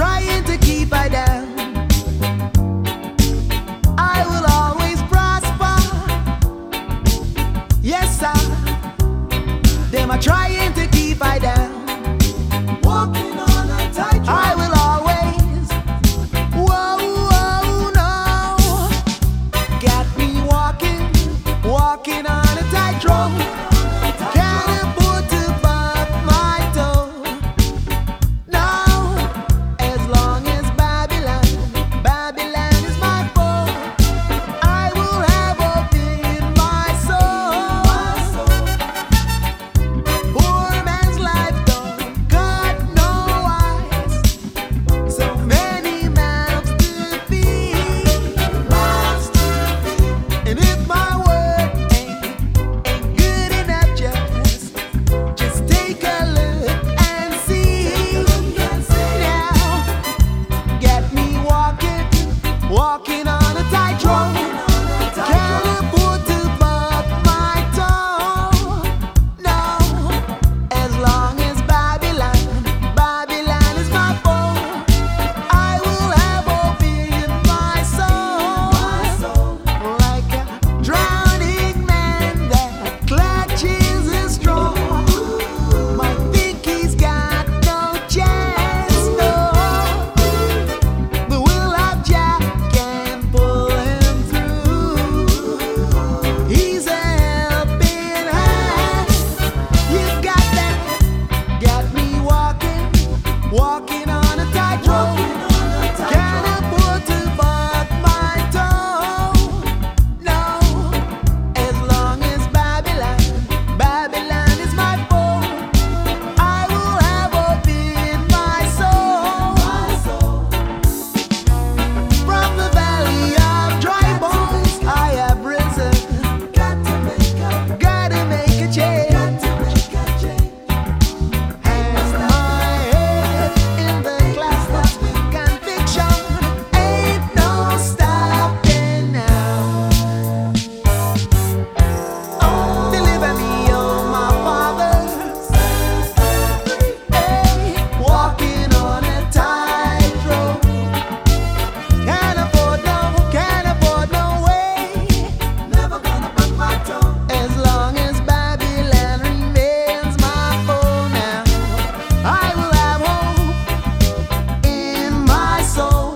trying to keep I down. I will always prosper. Yes, sir. Them are trying to keep I down. Walking on a tightrope. I will always. Whoa, whoa, no. Got me walking on a tightrope. Can't afford to bump my toe. No, as long as Babylon is my foe, I will have hope in my soul. Poor man's life don't got no eyes, so many mouths to feed. And if my word ain't good enough, just take a look and see. Now, get me walking on a tightrope. Can't afford to bump my toe. No, as long as Babylon is my foe, I will have hope in my soul. Like a drowning man that clutches a straw, might think he's got no chance, no. But will have Jack can pull him through. He's a helping hand. You got that? Got me walking on a tightrope. Can't afford to bump my toe. No, as long as Babylon is my foe, I will have hope in my soul. From the valley of dry bones, I have risen. Gotta make a change. Hang my head in the clouds with conviction. Ain't no stopping now. Deliver me, oh my Father. Hey, walking on a tightrope. Can't afford no way. Never gonna bump my toe. As long as Babylon remains my foe now, I will have hope in my soul.